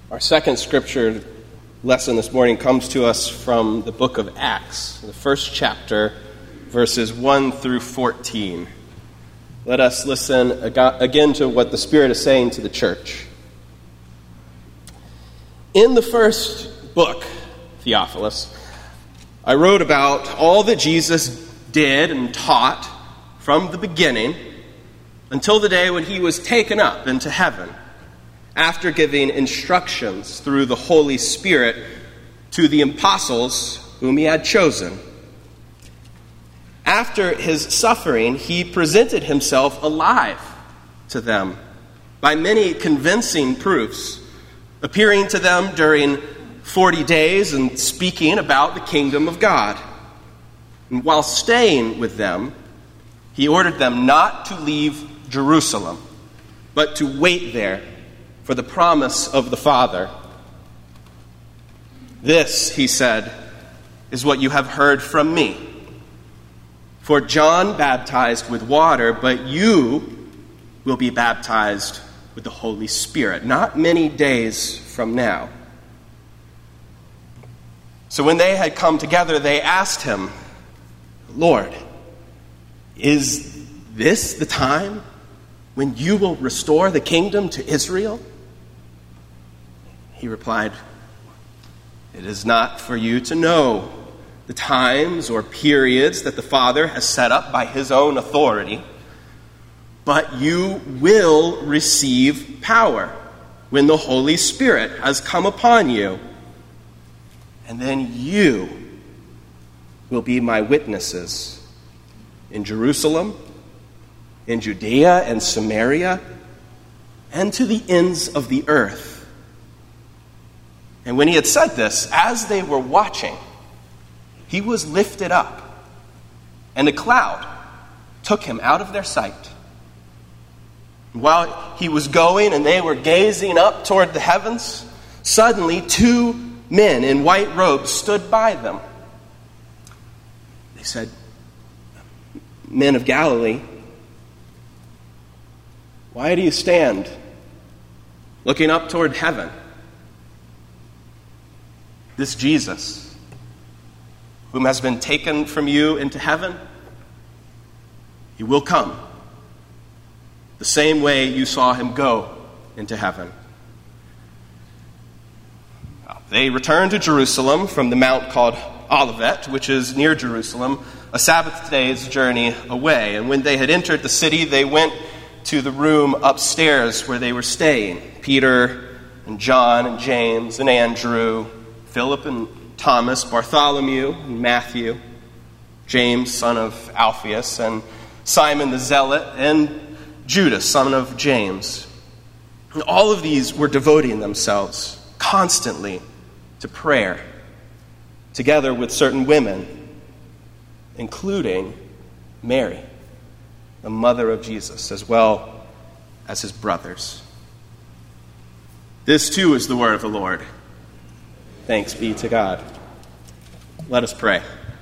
Our second scripture lesson this morning comes to us from the book of Acts, the first chapter, verses 1 through 14. Let us listen again to what the Spirit is saying to the church. In the first book, Theophilus, I wrote about all that Jesus did and taught from the beginning until the day when he was taken up into heaven, after giving instructions through the Holy Spirit to the apostles whom he had chosen. After his suffering, he presented himself alive to them by many convincing proofs, appearing to them during 40 days and speaking about the kingdom of God. And while staying with them, he ordered them not to leave Jerusalem, but to wait there for the promise of the Father. This, he said, is what you have heard from me. For John baptized with water, but you will be baptized with the Holy Spirit, not many days from now. So when they had come together, they asked him, Lord, is this the time when you will restore the kingdom to Israel? He replied, it is not for you to know the times or periods that the Father has set up by his own authority, but you will receive power when the Holy Spirit has come upon you. And then you will be my witnesses in Jerusalem, in Judea and Samaria, and to the ends of the earth. And when he had said this, as they were watching, he was lifted up, and a cloud took him out of their sight. While he was going and they were gazing up toward the heavens, suddenly 2 men in white robes stood by them. They said, Men of Galilee, why do you stand looking up toward heaven? This Jesus, whom has been taken from you into heaven, he will come the same way you saw him go into heaven. They returned to Jerusalem from the mount called Olivet, which is near Jerusalem, a Sabbath day's journey away. And when they had entered the city, they went to the room upstairs where they were staying. Peter and John and James and Andrew, Philip and Thomas, Bartholomew and Matthew, James, son of Alphaeus, and Simon the Zealot, and Judas, son of James. And all of these were devoting themselves constantly to prayer, together with certain women, including Mary, the mother of Jesus, as well as his brothers. This too is the word of the Lord. Thanks be to God. Let us pray.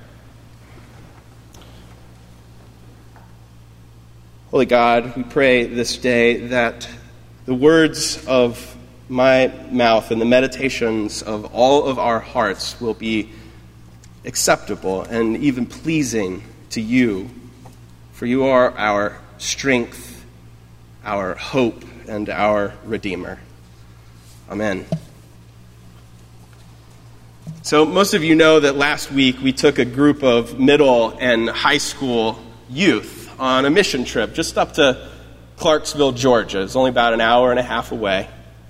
Holy God, we pray this day that the words of my mouth and the meditations of all of our hearts will be acceptable and even pleasing to you, for you are our strength, our hope, and our Redeemer. Amen. So most of you know that last week we took a group of middle and high school youth on a mission trip just up to Clarksville, Georgia. It's only about an hour and a half away.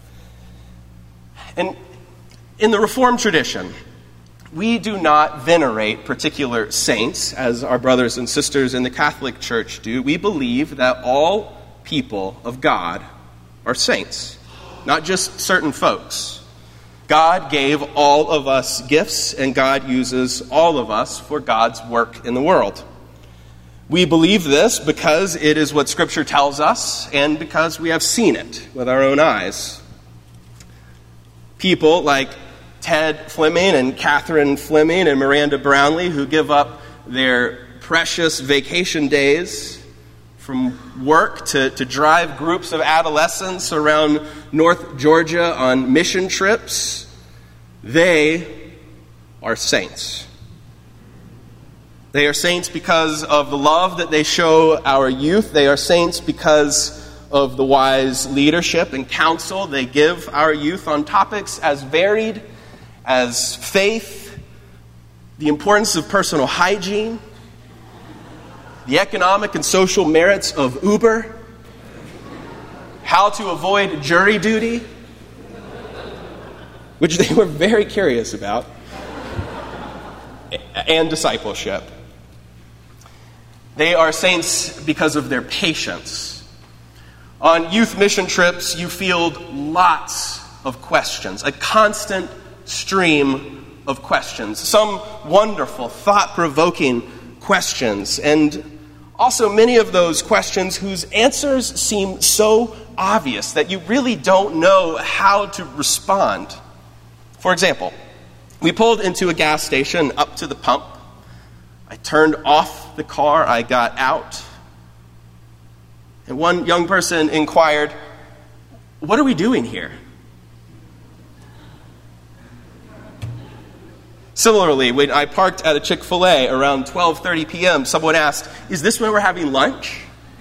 And in the Reformed tradition, we do not venerate particular saints as our brothers and sisters in the Catholic Church do. We believe that all people of God are saints, not just certain folks. God gave all of us gifts, and God uses all of us for God's work in the world. We believe this because it is what Scripture tells us and because we have seen it with our own eyes. People like Ted Fleming and Catherine Fleming and Miranda Brownlee, who give up their precious vacation days from work to drive groups of adolescents around North Georgia on mission trips. They are saints. They are saints because of the love that they show our youth. They are saints because of the wise leadership and counsel they give our youth on topics as varied as faith, the importance of personal hygiene, the economic and social merits of Uber, how to avoid jury duty, which they were very curious about, and discipleship. They are saints because of their patience. On youth mission trips, you field lots of questions, a constant stream of questions, some wonderful, thought-provoking questions, and also many of those questions whose answers seem so obvious that you really don't know how to respond. For example, we pulled into a gas station up to the pump. I turned off the car, I got out, and one young person inquired, "What are we doing here?" Similarly, when I parked at a Chick-fil-A around 12:30 p.m., someone asked, "Is this when we're having lunch?"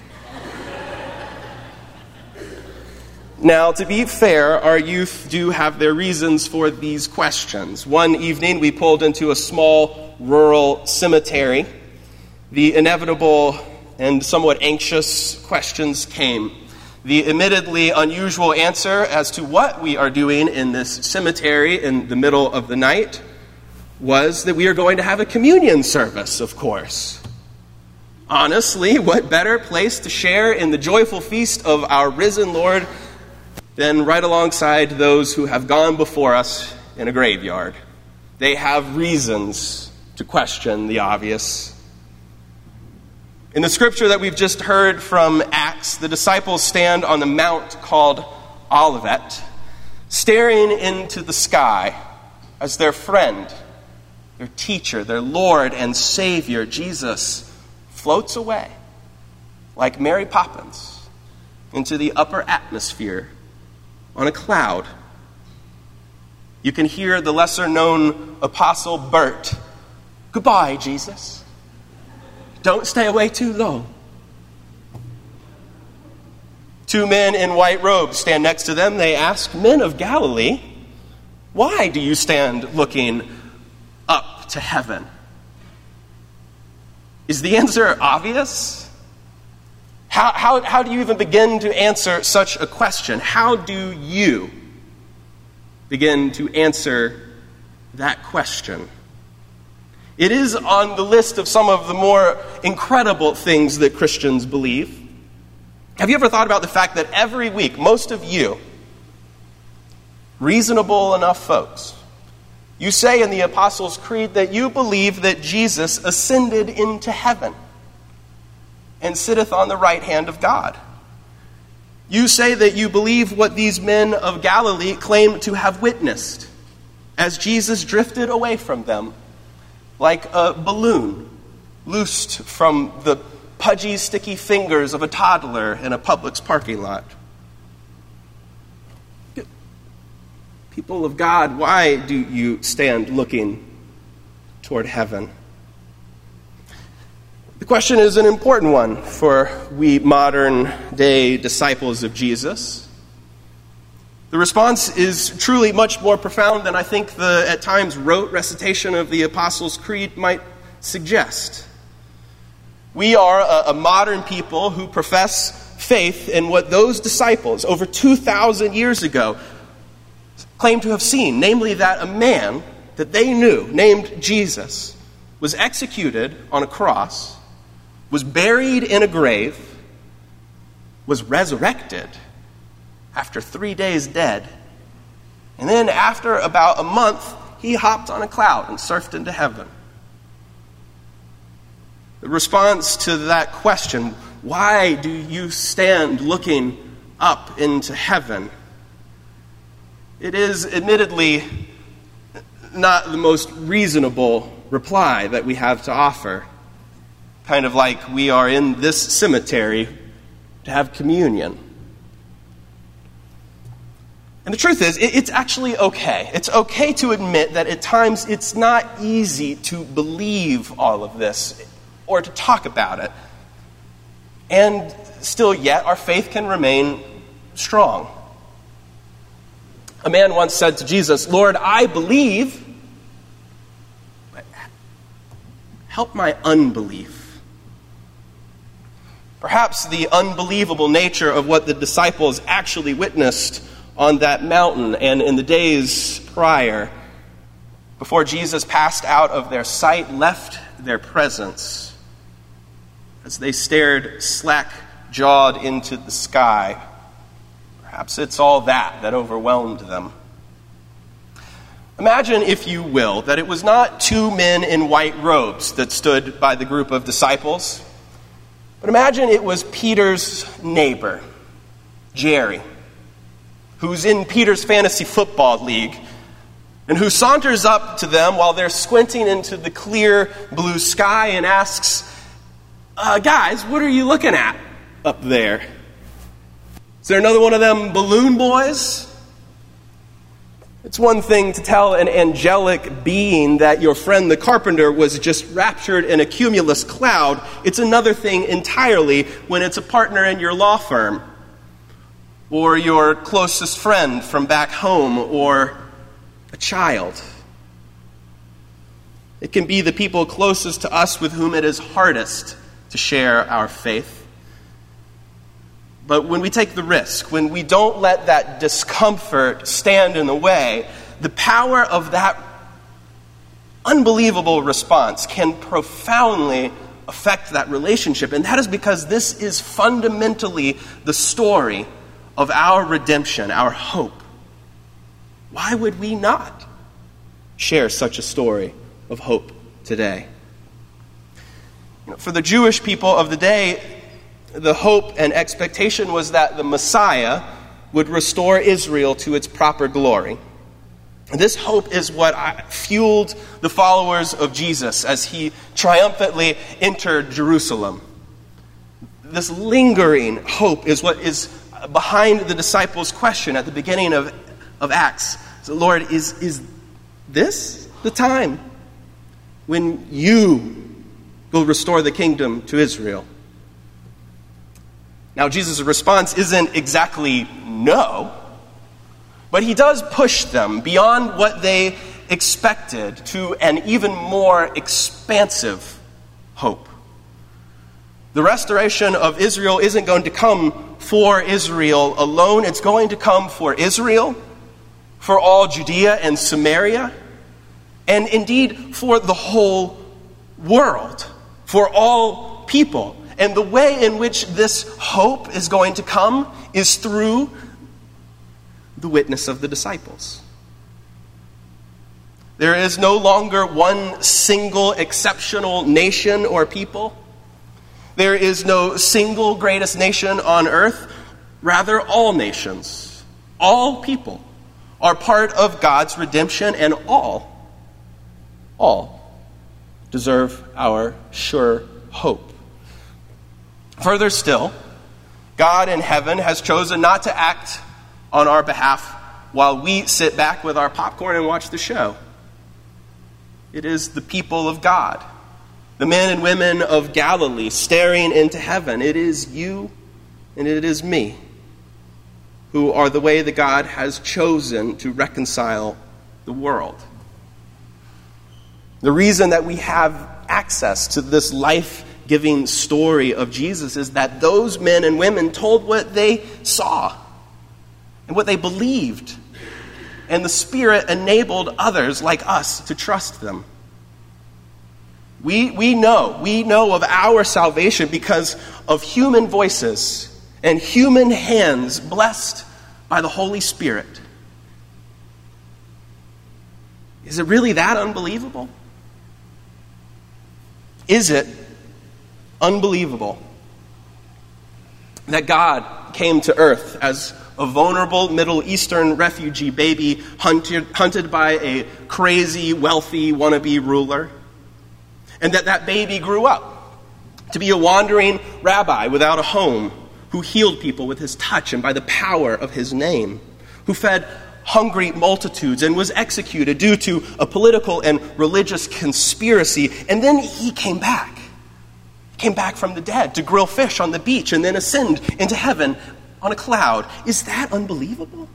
Now, to be fair, our youth do have their reasons for these questions. One evening, we pulled into a small rural cemetery. The inevitable and somewhat anxious questions came. The admittedly unusual answer as to what we are doing in this cemetery in the middle of the night was that we are going to have a communion service, of course. Honestly, what better place to share in the joyful feast of our risen Lord than right alongside those who have gone before us in a graveyard? They have reasons to question the obvious. In the scripture that we've just heard from Acts, the disciples stand on the mount called Olivet, staring into the sky as their friend, their teacher, their Lord and Savior, Jesus, floats away like Mary Poppins into the upper atmosphere on a cloud. You can hear the lesser-known apostle Bert, "Goodbye, Jesus. Don't stay away too long." Two men in white robes stand next to them. They ask, "Men of Galilee, why do you stand looking up to heaven?" Is the answer obvious? How do you even begin to answer such a question? How do you begin to answer that question? It is on the list of some of the more incredible things that Christians believe. Have you ever thought about the fact that every week, most of you, reasonable enough folks, you say in the Apostles' Creed that you believe that Jesus ascended into heaven and sitteth on the right hand of God. You say that you believe what these men of Galilee claim to have witnessed as Jesus drifted away from them like a balloon loosed from the pudgy, sticky fingers of a toddler in a Publix parking lot. People of God, why do you stand looking toward heaven? The question is an important one for we modern-day disciples of Jesus. The response is truly much more profound than I think the, at times, rote recitation of the Apostles' Creed might suggest. We are a modern people who profess faith in what those disciples over 2,000 years ago claimed to have seen, namely that a man that they knew, named Jesus, was executed on a cross, was buried in a grave, was resurrected after 3 days dead, and then after about a month, he hopped on a cloud and surfed into heaven. The response to that question, why do you stand looking up into heaven? It is admittedly not the most reasonable reply that we have to offer. Kind of like we are in this cemetery to have communion. And the truth is, it's actually okay. It's okay to admit that at times it's not easy to believe all of this or to talk about it. And still yet, our faith can remain strong. A man once said to Jesus, "Lord, I believe, but help my unbelief." Perhaps the unbelievable nature of what the disciples actually witnessed on that mountain and in the days prior, before Jesus passed out of their sight, left their presence as they stared slack-jawed into the sky. Perhaps it's all that overwhelmed them. Imagine, if you will, that it was not two men in white robes that stood by the group of disciples, but imagine it was Peter's neighbor, Jerry, who's in Peter's fantasy football league, and who saunters up to them while they're squinting into the clear blue sky and asks, "Guys, what are you looking at up there? Is there another one of them balloon boys?" It's one thing to tell an angelic being that your friend the carpenter was just raptured in a cumulus cloud. It's another thing entirely when it's a partner in your law firm, or your closest friend from back home, or a child. It can be the people closest to us with whom it is hardest to share our faith. But when we take the risk, when we don't let that discomfort stand in the way, the power of that unbelievable response can profoundly affect that relationship. And that is because this is fundamentally the story of our redemption, our hope. Why would we not share such a story of hope today? For the Jewish people of the day, the hope and expectation was that the Messiah would restore Israel to its proper glory. And this hope is what fueled the followers of Jesus as he triumphantly entered Jerusalem. This lingering hope is what is behind the disciples' question at the beginning of Acts. So, Lord, is this the time when you will restore the kingdom to Israel? Now, Jesus' response isn't exactly no, but he does push them beyond what they expected to an even more expansive hope. The restoration of Israel isn't going to come for Israel alone. It's going to come for Israel, for all Judea and Samaria, and indeed for the whole world, for all people. And the way in which this hope is going to come is through the witness of the disciples. There is no longer one single exceptional nation or people. There is no single greatest nation on earth. Rather, all nations, all people are part of God's redemption, and all deserve our sure hope. Further still, God in heaven has chosen not to act on our behalf while we sit back with our popcorn and watch the show. It is the people of God, the men and women of Galilee staring into heaven. It is you and it is me who are the way that God has chosen to reconcile the world. The reason that we have access to this life-giving story of Jesus is that those men and women told what they saw and what they believed, and the Spirit enabled others like us to trust them. We know of our salvation because of human voices and human hands blessed by the Holy Spirit. Is it really that unbelievable? Is it unbelievable that God came to earth as a vulnerable Middle Eastern refugee baby hunted by a crazy, wealthy, wannabe ruler? And that baby grew up to be a wandering rabbi without a home, who healed people with his touch and by the power of his name, who fed hungry multitudes and was executed due to a political and religious conspiracy. And then he came back. He came back from the dead to grill fish on the beach and then ascend into heaven on a cloud. Is that unbelievable?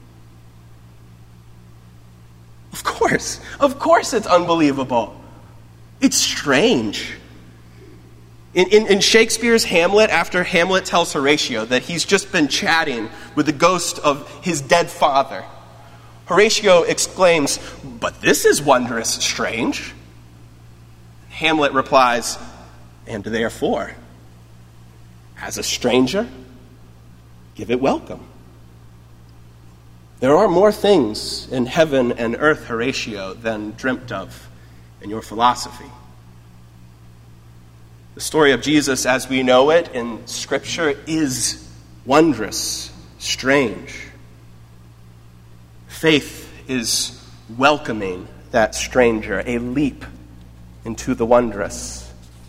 Of course it's unbelievable. It's strange. In Shakespeare's Hamlet, after Hamlet tells Horatio that he's just been chatting with the ghost of his dead father, Horatio exclaims, "But this is wondrous strange." Hamlet replies, "And therefore, as a stranger, give it welcome." There are more things in heaven and earth, Horatio, than dreamt of in your philosophy. The story of Jesus as we know it in Scripture is wondrous, strange. Faith is welcoming that stranger, a leap into the wondrous.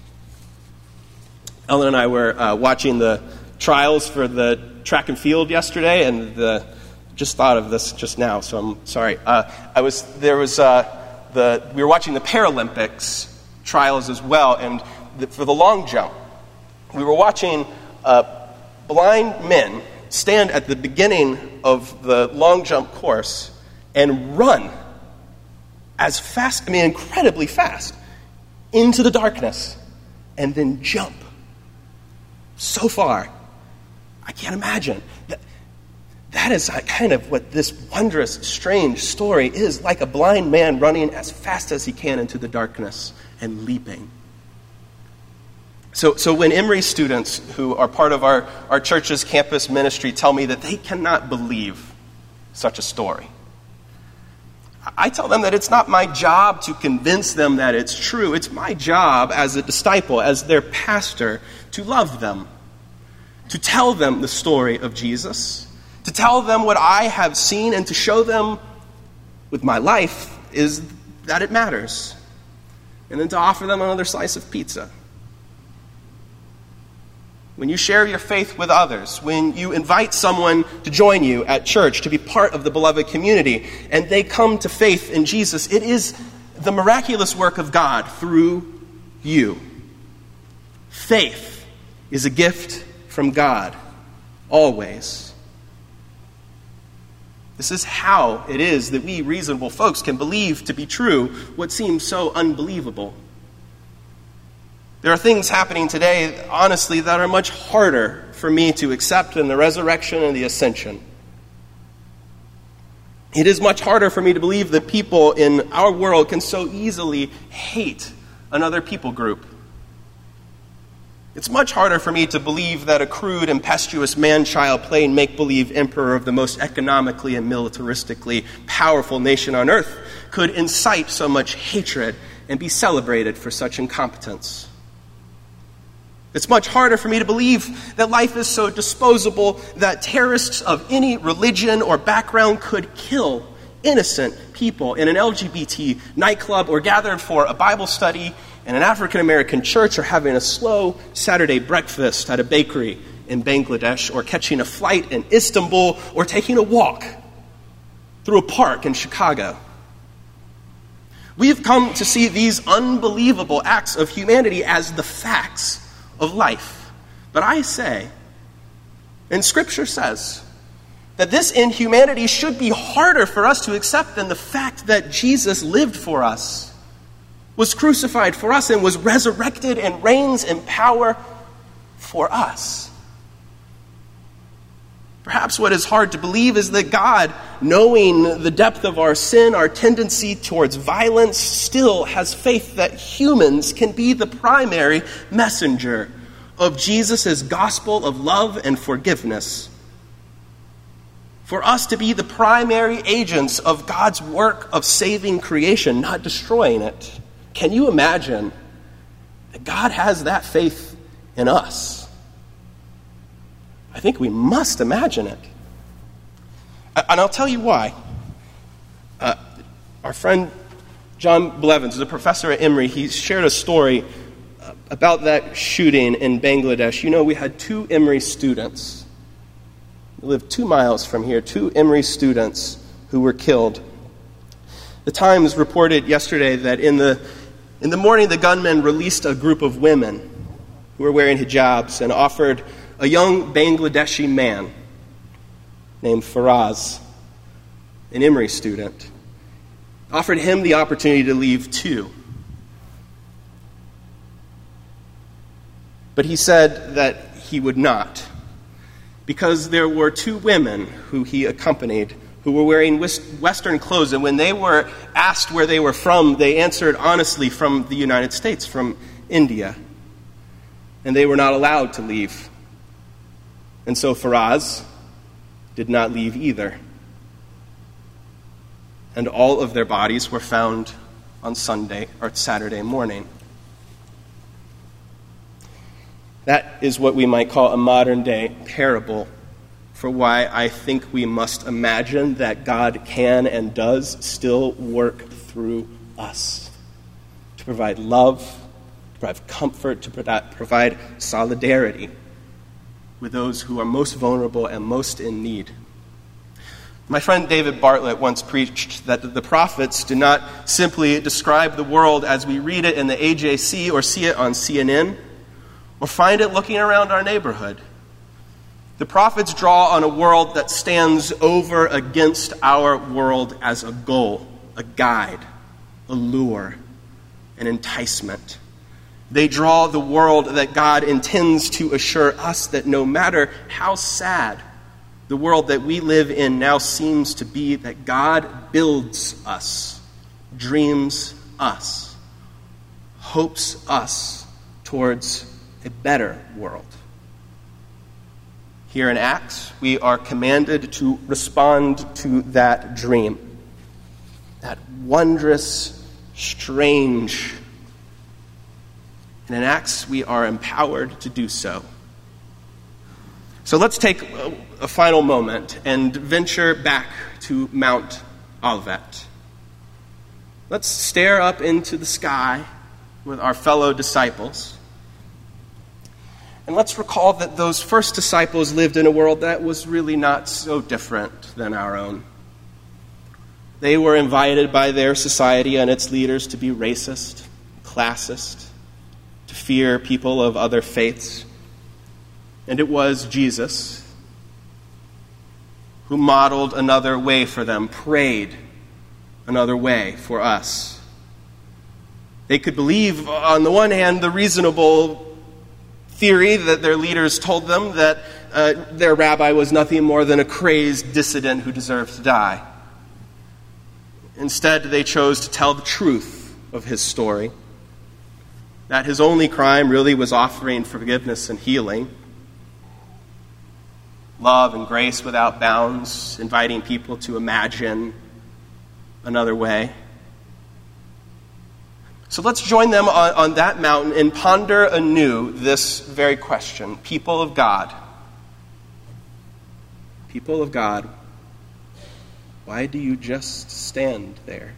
Ellen and I were watching the trials for the track and field yesterday, and just thought of this just now, so I'm sorry. We were watching the Paralympics trials as well, and for the long jump, we were watching blind men stand at the beginning of the long jump course and run as fast, incredibly fast, into the darkness, and then jump so far. I can't imagine. That is kind of what this wondrous, strange story is, like a blind man running as fast as he can into the darkness and leaping. So when Emory students who are part of our church's campus ministry tell me that they cannot believe such a story, I tell them that it's not my job to convince them that it's true. It's my job as a disciple, as their pastor, to love them, to tell them the story of Jesus, to tell them what I have seen, and to show them with my life is that it matters, and then to offer them another slice of pizza. When you share your faith with others, when you invite someone to join you at church, to be part of the beloved community, and they come to faith in Jesus, it is the miraculous work of God through you. Faith is a gift from God, always. This is how it is that we reasonable folks can believe to be true what seems so unbelievable. There are things happening today, honestly, that are much harder for me to accept than the resurrection and the ascension. It is much harder for me to believe that people in our world can so easily hate another people group. It's much harder for me to believe that a crude, impetuous man-child playing make-believe emperor of the most economically and militaristically powerful nation on earth could incite so much hatred and be celebrated for such incompetence. It's much harder for me to believe that life is so disposable that terrorists of any religion or background could kill innocent people in an LGBT nightclub, or gathered for a Bible study in an African-American church, or having a slow Saturday breakfast at a bakery in Bangladesh, or catching a flight in Istanbul, or taking a walk through a park in Chicago. We've come to see these unbelievable acts of humanity as the facts of life. But I say, and Scripture says, that this inhumanity should be harder for us to accept than the fact that Jesus lived for us, was crucified for us, and was resurrected and reigns in power for us. Perhaps what is hard to believe is that God, knowing the depth of our sin, our tendency towards violence, still has faith that humans can be the primary messenger of Jesus' gospel of love and forgiveness. For us to be the primary agents of God's work of saving creation, not destroying it. Can you imagine that God has that faith in us? I think we must imagine it. And I'll tell you why. Our friend John Blevins is a professor at Emory. He shared a story about that shooting in Bangladesh. You know, we had 2 Emory students He lived 2 miles from here, 2 Emory students who were killed. The Times reported yesterday that in the morning the gunmen released a group of women who were wearing hijabs and offered a young Bangladeshi man named Faraz, an Emory student, offered him the opportunity to leave too. But he said that he would not, because there were 2 women who he accompanied who were wearing Western clothes, and when they were asked where they were from, they answered honestly from the United States, from India. And they were not allowed to leave. And so Faraz did not leave either. And all of their bodies were found on Sunday or Saturday morning. That is what we might call a modern-day parable for why I think we must imagine that God can and does still work through us to provide love, to provide comfort, to provide solidarity with those who are most vulnerable and most in need. My friend David Bartlett once preached that the prophets do not simply describe the world as we read it in the AJC or see it on CNN or find it looking around our neighborhood. The prophets draw on a world that stands over against our world as a goal, a guide, a lure, an enticement. They draw the world that God intends to assure us that no matter how sad the world that we live in now seems to be, that God builds us, dreams us, hopes us towards a better world. Here in Acts, we are commanded to respond to that dream, that wondrous, strange. And in Acts, we are empowered to do so. So let's take a final moment and venture back to Mount Olivet. Let's stare up into the sky with our fellow disciples. And let's recall that those first disciples lived in a world that was really not so different than our own. They were invited by their society and its leaders to be racist, classist, to fear people of other faiths. And it was Jesus who modeled another way for them, prayed another way for us. They could believe, on the one hand, the reasonable theory that their leaders told them that their rabbi was nothing more than a crazed dissident who deserved to die. Instead, they chose to tell the truth of his story, that his only crime really was offering forgiveness and healing, love and grace without bounds, inviting people to imagine another way. So let's join them on that mountain and ponder anew this very question. People of God, why do you just stand there?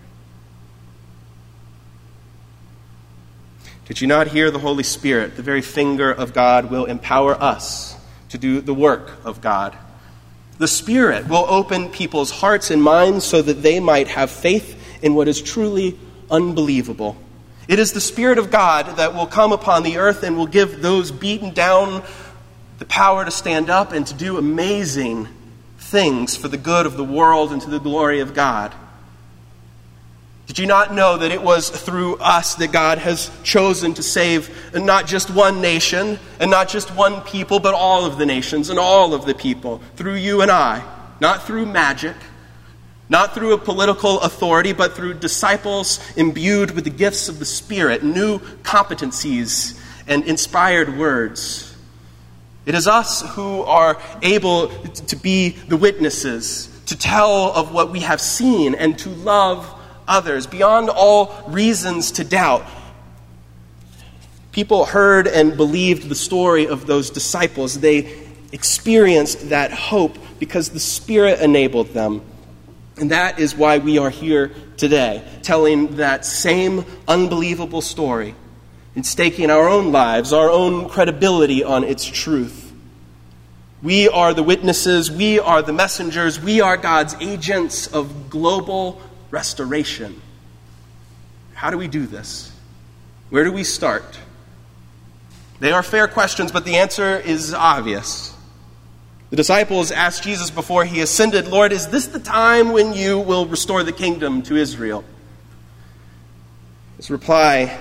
Did you not hear the Holy Spirit? The very finger of God will empower us to do the work of God. The Spirit will open people's hearts and minds so that they might have faith in what is truly unbelievable. It is the Spirit of God that will come upon the earth and will give those beaten down the power to stand up and to do amazing things for the good of the world and to the glory of God. Did you not know that it was through us that God has chosen to save not just one nation and not just one people, but all of the nations and all of the people, through you and I, not through magic, not through a political authority, but through disciples imbued with the gifts of the Spirit, new competencies and inspired words. It is us who are able to be the witnesses, to tell of what we have seen and to love others beyond all reasons to doubt. People heard and believed the story of those disciples. They experienced that hope because the Spirit enabled them. And that is why we are here today, telling that same unbelievable story and staking our own lives, our own credibility on its truth. We are the witnesses. We are the messengers. We are God's agents of global restoration. How do we do this? Where do we start? They are fair questions, but the answer is obvious. The disciples asked Jesus before he ascended, "Lord, is this the time when you will restore the kingdom to Israel?" His reply,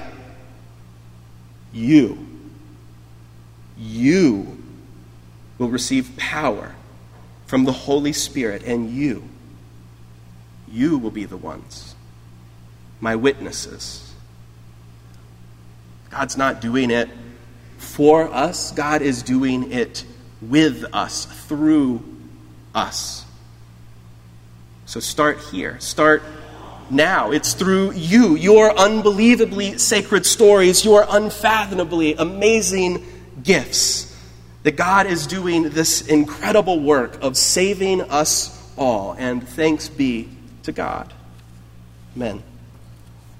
You will receive power from the Holy Spirit, and you will be the ones, my witnesses. God's not doing it for us. God is doing it with us, through us. So start here. Start now. It's through you, your unbelievably sacred stories, your unfathomably amazing gifts, that God is doing this incredible work of saving us all. And thanks be to God. Amen.